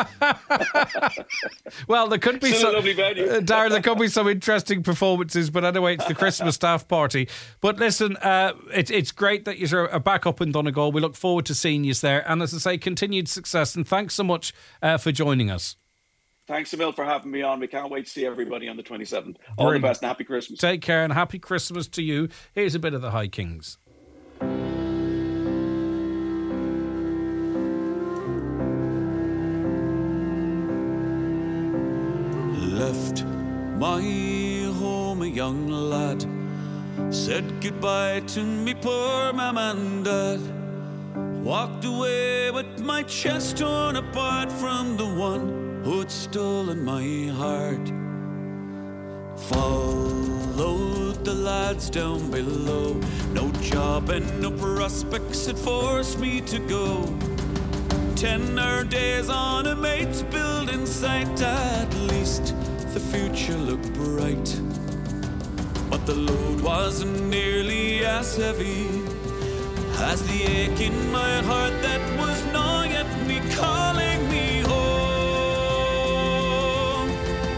Well, there could be Still some, a lovely venue. uh, Darren, there could be some interesting performances, but anyway, it's the Christmas staff party. But listen, uh, it, it's great that you're back up in Donegal. We look forward to seeing you there. And as I say, continued success. And thanks so much uh, for joining us. Thanks, Emil, for having me on. We can't wait to see everybody on the twenty-seventh. All Brilliant. The best and happy Christmas. Take care and happy Christmas to you. Here's a bit of the High Kings. Left my home a young lad, said goodbye to me poor mum and dad, walked away with my chest torn apart from the one who had stolen my heart. Followed the lads down below, no job and no prospects had forced me to go. Ten hour days on a mate's building site, at least the future looked bright. But the load wasn't nearly as heavy as the ache in my heart that was gnawing at me, calling me home.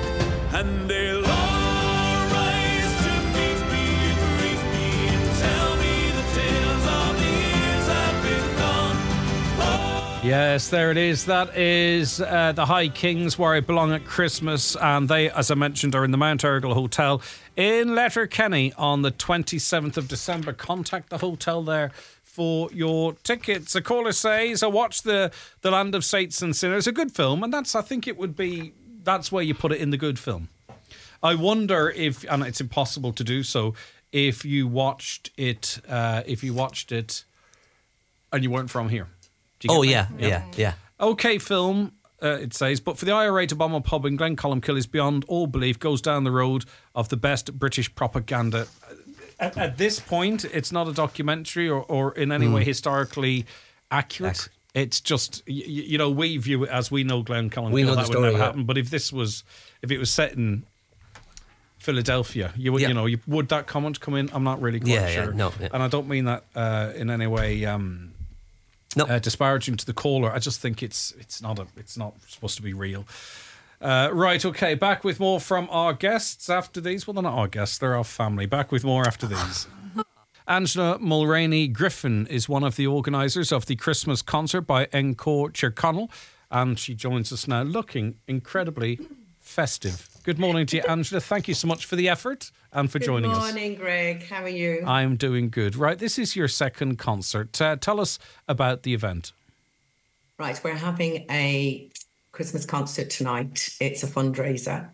And they'll all rise to meet me and greet me and tell me the tales of the years I've been gone. Oh. Yes, there it is. That is uh, the High Kings, where I belong at Christmas. And they, as I mentioned, are in the Mount Errigal Hotel in Letterkenny on the twenty-seventh of December. Contact the hotel there for your tickets. A caller says, I watched the, the Land of Saints and Sinners, a good film. And that's, I think it would be, that's where you put it in the good film. I wonder if, and it's impossible to do so, if you watched it, uh, if you watched it and you weren't from here. Oh, yeah, yeah, yeah, yeah. Okay, film, uh, it says, but for the I R A to bomb a pub in Glencolmkill is beyond all belief, goes down the road of the best British propaganda. At, at this point, it's not a documentary or, or in any mm. way historically accurate. Ac- it's just, you, you know, we view it as we know Glencolmkill. We know that the story, would never yeah. happen. But if this was, if it was set in Philadelphia, you would, yeah. you know, you, would that comment come in? I'm not really quite yeah, sure. Yeah, no, yeah. And I don't mean that uh, in any way. Um, No. Uh, disparaging to the caller. I just think it's it's not a it's not supposed to be real. Uh, right, okay, back with more from our guests after these. Well, they're not our guests, they're our family. Back with more after these. Angela Mulroney Griffin is one of the organisers of the Christmas concert by Encore Tyrconnell, and she joins us now looking incredibly festive. Good morning to you, Angela. Thank you so much for the effort and for Good joining us. Good morning, Greg. How are you? I'm doing good. Right, this is your second concert. Uh, tell us about the event. Right, we're having a Christmas concert tonight. It's a fundraiser.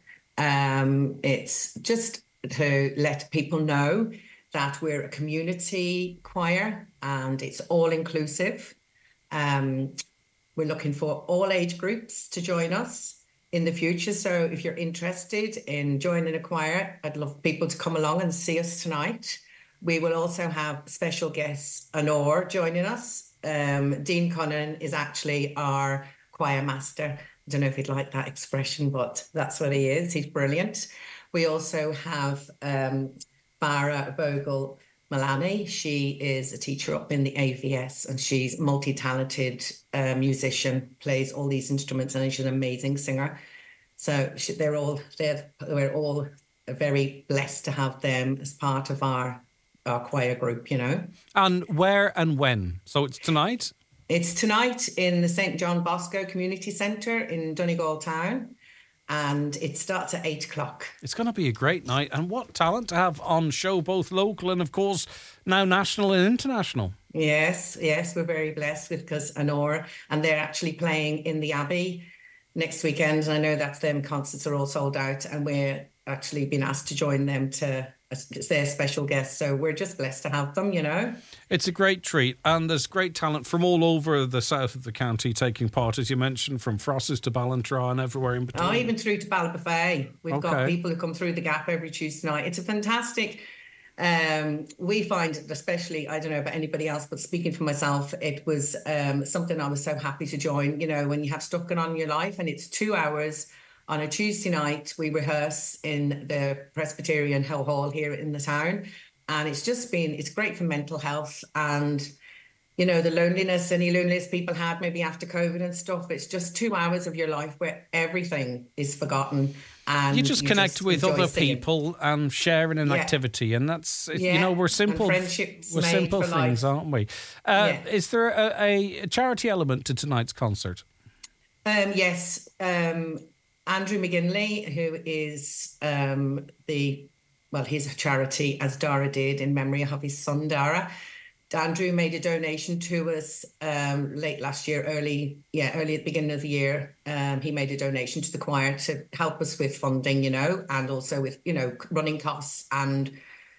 Um, it's just to let people know that we're a community choir and it's all inclusive. Um, we're looking for all age groups to join us in the future. So if you're interested in joining a choir, I'd love people to come along and see us tonight. We will also have special guests, Honor, joining us. Um, Dean Cunnan is actually our choir master. I don't know if you'd like that expression, but that's what he is. He's brilliant. We also have um, Farah Bogle Malani. She is a teacher up in the A V S and she's multi-talented uh, musician, plays all these instruments and she's an amazing singer. So she, they're all, they're, we're all very blessed to have them as part of our, our choir group, you know. And where and when? So it's tonight? It's tonight in the Saint John Bosco Community Centre in Donegal Town. and it starts at eight o'clock. It's going to be a great night. And what talent to have on show, both local and, of course, now national and international. Yes, yes, we're very blessed because Honora, and they're actually playing in the Abbey next weekend. And I know that them concerts are all sold out, and we're actually been asked to join them to as their special guests. So we're just blessed to have them, you know. It's a great treat, and there's great talent from all over the south of the county taking part, as you mentioned, from Frosses to Ballintraw and everywhere in between. Oh, even through to Ballabafay. We've Okay. got people who come through the gap every Tuesday night. It's a fantastic... Um, we find it, especially, I don't know about anybody else, but speaking for myself, it was um, something I was so happy to join. You know, when you have stuff going on in your life, and it's two hours on a Tuesday night, we rehearse in the Presbyterian Hill Hall here in the town, and it's just been, it's great for mental health and, you know, the loneliness, any loneliness people had maybe after COVID and stuff. It's just two hours of your life where everything is forgotten. And you just connect just with enjoy other singing. people and sharing an Yeah. activity, and that's you Yeah, know we're and simple, friendships we're made simple for things, life. aren't we? Uh, Yeah. Is there a, a charity element to tonight's concert? Um, yes, um, Andrew McGinley, who is um, the, well, he's a charity, as Dara did, in memory of his son, Dara. Andrew made a donation to us um, late last year, early, yeah, early at the beginning of the year. Um, he made a donation to the choir to help us with funding, you know, and also with, you know, running costs and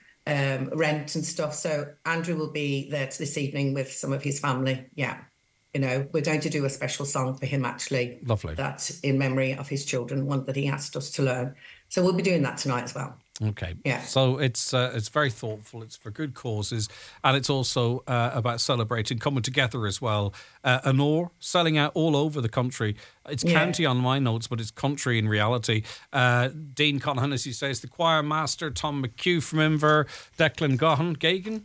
um, rent and stuff. So Andrew will be there this evening with some of his family. Yeah. You know, we're going to do a special song for him, actually. Lovely. That's in memory of his children, one that he asked us to learn. So we'll be doing that tonight as well. Okay. Yeah. So it's uh, it's very thoughtful. It's for good causes, and it's also uh, about celebrating coming together as well. Uh, Honor selling out all over the country. It's Yeah. county on my notes, but it's country in reality. Uh, Dean Conahan, as you say, is the choir master. Tom McHugh from Inver. Declan Gahan, Gagan.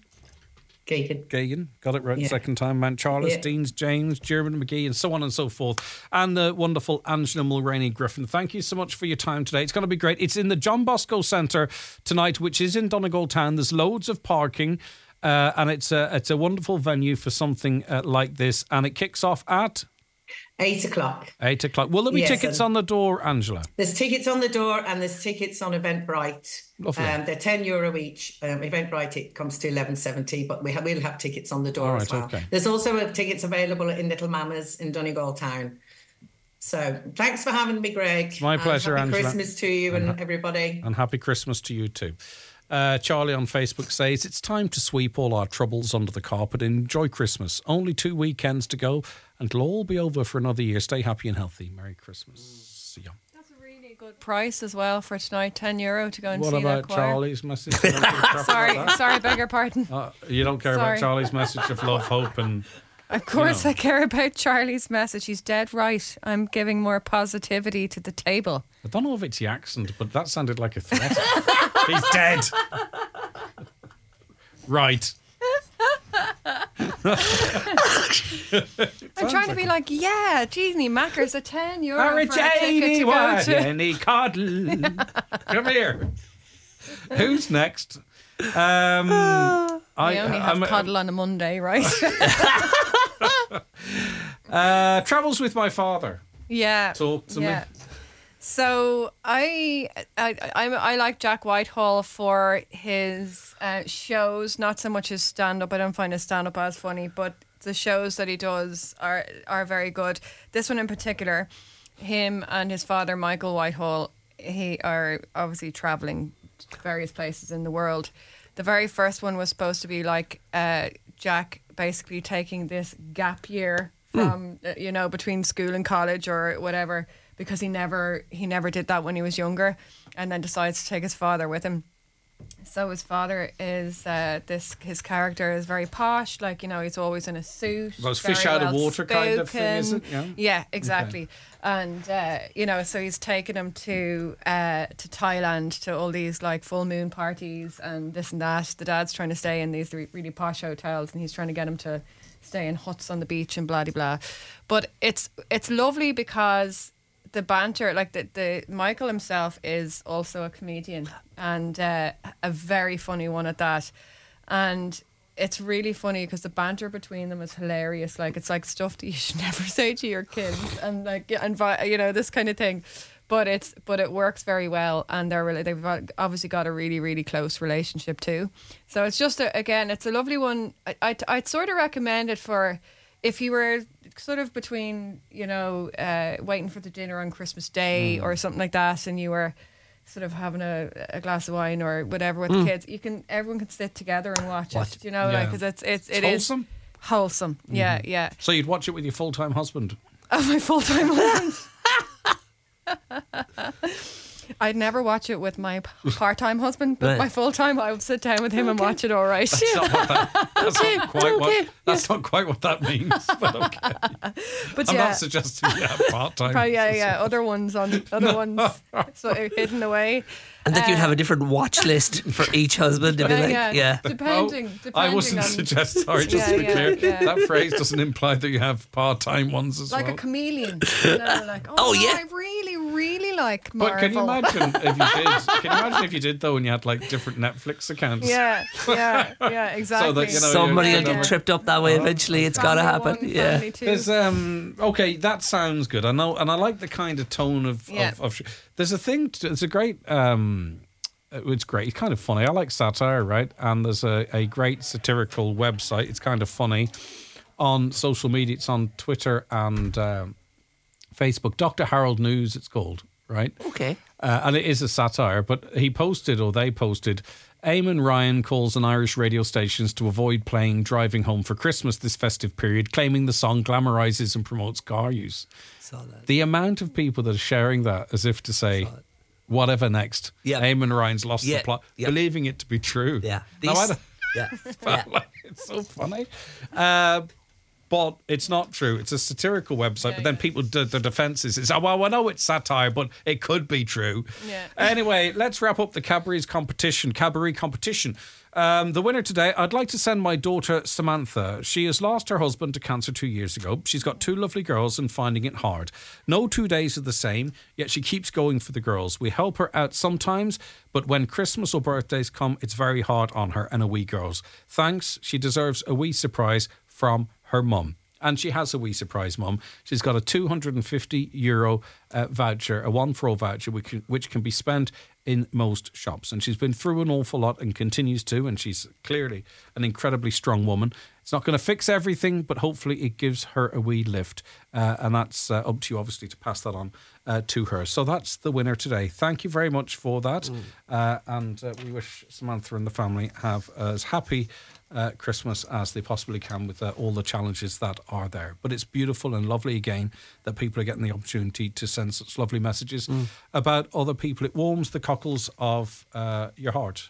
Gagan. Gagan, got it right Yeah. second time. Mount Charles, Yeah. Deans, James, German McGee, and so on and so forth. And the wonderful Angela Mulroney Griffin. Thank you so much for your time today. It's going to be great. It's in the John Bosco Centre tonight, which is in Donegal Town. There's loads of parking, uh, and it's a, it's a wonderful venue for something uh, like this. And it kicks off at Eight o'clock. eight o'clock. Will there be Yes, tickets and- on the door, Angela? There's tickets on the door and there's tickets on Eventbrite. Lovely. Um, they're ten euro each. Um, Eventbrite, it comes to eleven seventy, but we ha- we'll have tickets on the door All as right, well. okay. There's also uh, tickets available in Little Mamas in Donegal Town. So thanks for having me, Greg. My And pleasure, happy Angela. Christmas to you and everybody. And happy Christmas to you too. Uh, Charlie on Facebook says, it's time to sweep all our troubles under the carpet and enjoy Christmas. Only two weekends to go and it'll all be over for another year. Stay happy and healthy. Merry Christmas. See ya. That's a really good price as well for tonight, ten euro to go and What see about that choir. Charlie's message? You don't give a crap about Sorry, that? sorry, beg your pardon. Uh, you don't care Sorry. about Charlie's message of love, hope and... Of course, know. I care about Charlie's message. He's dead right. I'm giving more positivity to the table. I don't know if it's the accent, but that sounded like a threat. He's dead. Right. I'm trying to be like, yeah, Jeannie Macker's a ten euro for a ticket Janie, to go why, to. Jenny Coddle. Come here. Who's next? Um, I, I only have I'm- coddle on a Monday, right? Uh, travels with my father. yeah. Talk to yeah. me. So I, I I I like Jack Whitehall for his uh, shows, not so much his stand up. I don't find his stand up as funny, but the shows that he does are are very good. This one in particular, him and his father Michael Whitehall, he are obviously traveling to various places in the world. The very first one was supposed to be like uh, Jack basically taking this gap year from uh, you know between school and college or whatever, because he never he never did that when he was younger, and then decides to take his father with him. So his father is uh, this his character is very posh, like, you know, he's always in a suit. Those very fish out of water kind of thing, is it? well-spoken. Yeah. Yeah, exactly. And uh, you know, so he's taken him to uh, to Thailand to all these like full moon parties and this and that. The dad's trying to stay in these re- really posh hotels, and he's trying to get him to stay in huts on the beach and blah de blah. But it's it's lovely because the banter, like the, the Michael himself is also a comedian, and uh, a very funny one at that. And it's really funny because the banter between them is hilarious. Like, it's like stuff that you should never say to your kids, and like, and vi- you know, this kind of thing. but it's but it works very well, and they're really, they've got- obviously got a really really close relationship too. So it's just a, again, it's a lovely one. I I'd, I'd sort of recommend it for if you were sort of between, you know, uh, waiting for the dinner on Christmas Day or something like that, and you were sort of having a, a glass of wine or whatever with the kids. You can everyone can sit together and watch, Watch it. You know, Yeah. like because it's it's it It's is wholesome. wholesome. Yeah, yeah. So you'd watch it with your full-time husband. Oh, my full time husband. I'd never watch it with my part time husband, but Right. my full time, I would sit down with him and watch it. All right. That's not what that, that's Okay, not quite what okay. that's not quite what that means. But okay, But I'm yeah, not suggesting you have part-time. probably, yeah, yeah. Other ones on other ones, so hidden away. And that you'd have a different watch list for each husband. To be Yeah, like, yeah. yeah. Depending, Oh, depending I wasn't on suggesting. Sorry, just Yeah, to be yeah, clear, yeah. that phrase doesn't imply that you have part-time ones as like well. a chameleon. You know, like oh, Oh, no, yeah. I really, really like Marvel. But can you imagine if you did? Can you imagine if you did though, and you had like different Netflix accounts? Yeah, yeah, yeah, exactly. that, you know, Somebody you're- will get Yeah. tripped up that way eventually. It's got to Family happen. one, Yeah. family two. There's um okay, that sounds good. I know, and I like the kind of tone of Yeah. of, of sh- there's a thing. To, there's a great um. It's great. It's kind of funny. I like satire, right? And there's a, a great satirical website. It's kind of funny on social media. It's on Twitter and um, Facebook. Doctor Harold News, it's called, right? Okay. Uh, and it is a satire, but he posted, or they posted, Eamon Ryan calls on Irish radio stations to avoid playing Driving Home for Christmas this festive period, claiming the song glamorises and promotes car use. Saw that. The amount of people that are sharing that as if to say, whatever next, Yeah. Eamon Ryan's lost Yeah, the plot, yeah. believing it to be true. Yeah. Now, I These- don't- yeah. but, like, it's so funny. Uh, but it's not true. It's a satirical website. but then people, do, the defences is, oh, well, I know it's satire, but it could be true. Yeah. Anyway, let's wrap up the Cadbury's competition, Cadbury competition. Um, the winner today, I'd like to send my daughter Samantha. She has lost her husband to cancer two years ago. She's got two lovely girls and finding it hard. No two days are the same, yet she keeps going for the girls. We help her out sometimes, but when Christmas or birthdays come, it's very hard on her and her wee girls. Thanks. She deserves a wee surprise from her mum. And she has a wee surprise, mum. She's got a two hundred fifty euro uh, voucher, a one for all voucher, which can, which can be spent in most shops. And she's been through an awful lot and continues to, and she's clearly an incredibly strong woman. It's not going to fix everything, but hopefully it gives her a wee lift. Uh, and that's uh, up to you, obviously, to pass that on uh, to her. So that's the winner today. Thank you very much for that. Mm. Uh, and uh, we wish Samantha and the family have as happy Uh, Christmas as they possibly can with uh, all the challenges that are there. But it's beautiful and lovely again that people are getting the opportunity to send such lovely messages mm. about other people. It warms the cockles of uh, your heart.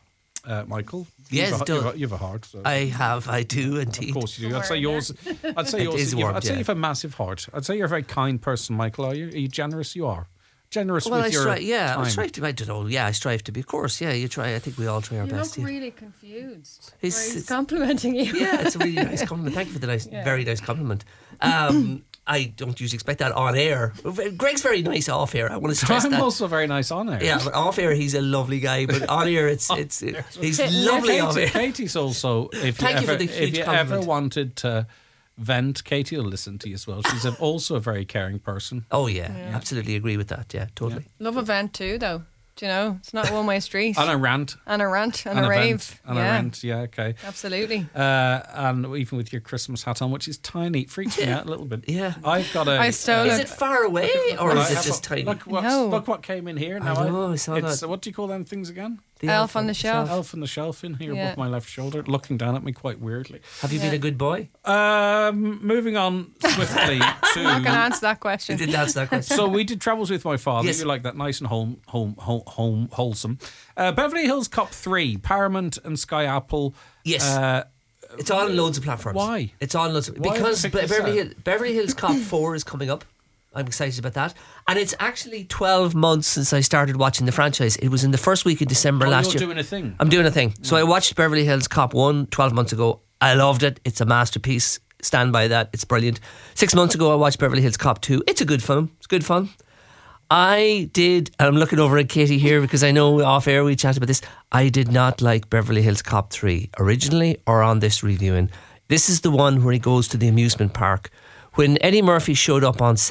Uh, Michael, Yes, you have, it a, does. you, have a, you have a heart. So. I have, I do indeed. Of course you do. I'd say yours. I'd say It yours. is you have- warmed, I'd say yeah. you have a massive heart. I'd say you're a very kind person, Michael. Are you? Are you generous? You are. Generous Well, with I your strive. Yeah, time. I strive to. I don't know. Yeah, I strive to be. Of course. Yeah, you try. I think we all try our You best. look Yeah. really confused. He's- Where he's it's- complimenting you. Yeah, it's a really nice compliment. Thank you for the nice, Yeah. very nice compliment. Um, I don't usually expect that on air. Greg's very nice off air. I want to stress I'm that. also very nice on air. Yeah, but off air he's a lovely guy. But on air, it's it's it, he's Hitting lovely Katie, off air. Katie's also. If Thank you you for ever, the if huge you ever compliment. wanted to vent, Katie will listen to you as well. She's a, also a very caring person. Oh yeah, absolutely agree with that. Yeah, totally. Love a vent too, though. Do you know? It's not a one-way street. And a rant. And a rant and, And a a rave. vent. And yeah, a rant. Yeah, okay. absolutely. Uh, and even with your Christmas hat on, which is tiny, it freaks me out a little bit. Yeah. I've got a. I stole Is it. it far away or Well, is I it have just a- tiny? Look, what's, No. look what came in here. Now know, I saw it's, that. What do you call them things again? The Elf on the shelf. Elf on the shelf in here Yeah. above my left shoulder, looking down at me quite weirdly. Have you been Yeah. a good boy? Um, moving on swiftly I'm not going to to. answer that You question. didn't answer that question. So we did Travels with My Father. Yes. You like that, nice and home, home, home, home wholesome. Uh, Beverly Hills Cop three, Paramount and Sky Apple. Yes. Uh, It's on loads of platforms. Why? It's on loads of, Why because pick this Beverly, out? Hill, Beverly Hills Cop four is coming up. I'm excited about that. And it's actually twelve months since I started watching the franchise. It was in the first week of December oh, last you're year. doing a thing. I'm doing a thing. So I watched Beverly Hills Cop one twelve months ago. I loved it. It's a masterpiece. Stand by that. It's brilliant. Six months ago, I watched Beverly Hills Cop two. It's a good film. It's good fun. I did, and I'm looking over at Katie here because I know off air we chatted about this. I did not like Beverly Hills Cop three originally or on this reviewing. This is the one where he goes to the amusement park. When Eddie Murphy showed up on set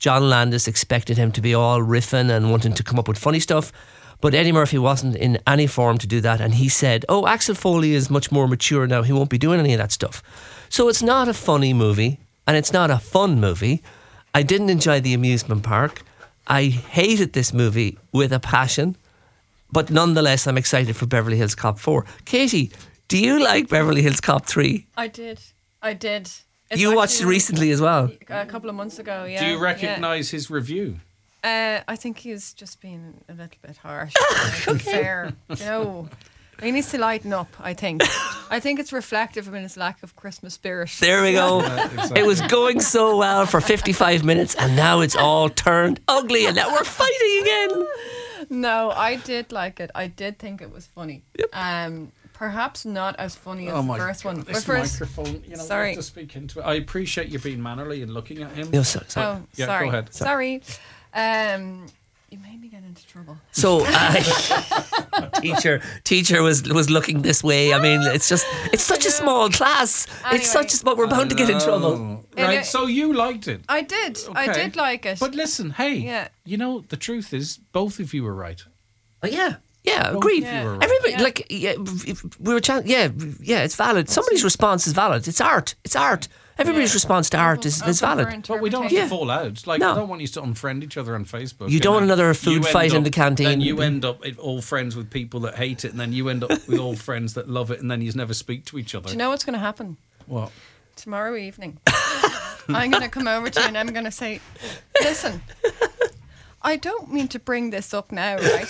John Landis expected him to be all riffing and wanting to come up with funny stuff. But Eddie Murphy wasn't in any form to do that. And he said, oh, Axel Foley is much more mature now. He won't be doing any of that stuff. So it's not a funny movie and it's not a fun movie. I didn't enjoy the amusement park. I hated this movie with a passion. But nonetheless, I'm excited for Beverly Hills Cop four. Katie, do you like Beverly Hills Cop three? I did. I did. It's You watched it actually recently as well. A couple of months ago, yeah. Do you yeah. recognise his review? Uh, I think he's just being a little bit harsh. To be fair, you know, he needs to lighten up. I think. I think it's reflective of his lack of Christmas spirit. There we go. exactly. It was going so well for fifty-five minutes, and now it's all turned ugly, and now we're fighting again. No, I did like it. I did think it was funny. Yep. Um, perhaps not as funny as Oh the my first God, one. this The first, microphone, you know, Sorry. we have to speak into it. I appreciate you being mannerly and looking at him. No, so, so, oh, Yeah, sorry. go ahead. Sorry. Um, you made me get into trouble. so uh, teacher, teacher was was looking this way. I mean, it's just it's such a small class. Anyway. It's such a small. We're bound to get in trouble. Oh, right, Anyway- so you liked it. I did. I Okay. did like it. But listen, hey, Yeah. you know, the truth is both of you were right. Oh, yeah, yeah, Both agreed. of you were right. Everybody, Yeah. like, yeah, if we were chatting. Yeah, yeah, it's valid. Somebody's response is valid. It's art. It's art. Everybody's Yeah. response to art is, Open is for valid. But we don't have Yeah. to fall out. Like, No. I don't want you to unfriend each other on Facebook. You and don't want then another food you end fight in up- the canteen. Then you end up all friends with people that hate it, and then you end up with all friends that love it, and then you never speak to each other. Do you know what's going to happen? What? Tomorrow evening, I'm going to come over to you and I'm going to say, listen, I don't mean to bring this up now, right?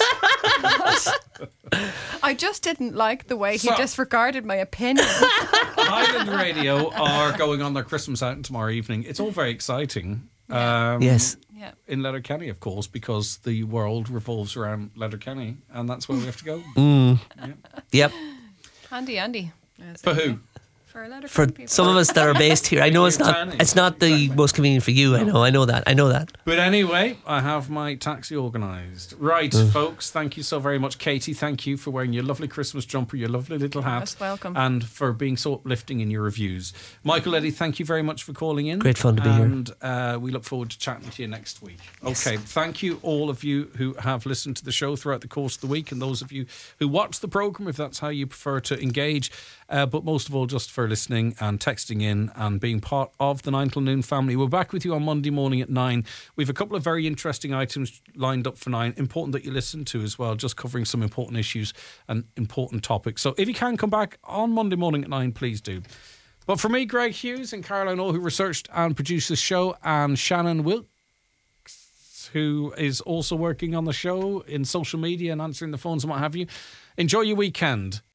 But I just didn't like the way he So- disregarded my opinion. Island Radio are going on their Christmas outing tomorrow evening. It's all very exciting. Um, Yes. Yeah. In Letterkenny, of course, because the world revolves around Letterkenny, and that's where we have to go. Mm. Yep. Handy Andy. For who? For a letter For from people. some of us that are based here, I know it's not. Tiny. It's not the most convenient for you. I know. I know that. I know that. But anyway, I have my taxi organised. Right, folks, thank you so very much. Katie, thank you for wearing your lovely Christmas jumper, your lovely little hat. Most welcome. And for being so uplifting in your reviews. Michael Eddy, thank you very much for calling in. Great fun to be here. And uh, we look forward to chatting to you next week. Okay, thank you all of you who have listened to the show throughout the course of the week, and those of you who watch the programme, if that's how you prefer to engage. Uh, but most of all, just for listening and texting in and being part of the Nine Till Noon family. We're back with you on Monday morning at nine. We have a couple of very interesting items lined up for nine. Important that you listen to as well, just covering some important issues and important topics. So if you can come back on Monday morning at nine, please do. But for me, Greg Hughes and Caroline O, who researched and produced the show, and Shannon Wilkes, who is also working on the show in social media and answering the phones and what have you. Enjoy your weekend.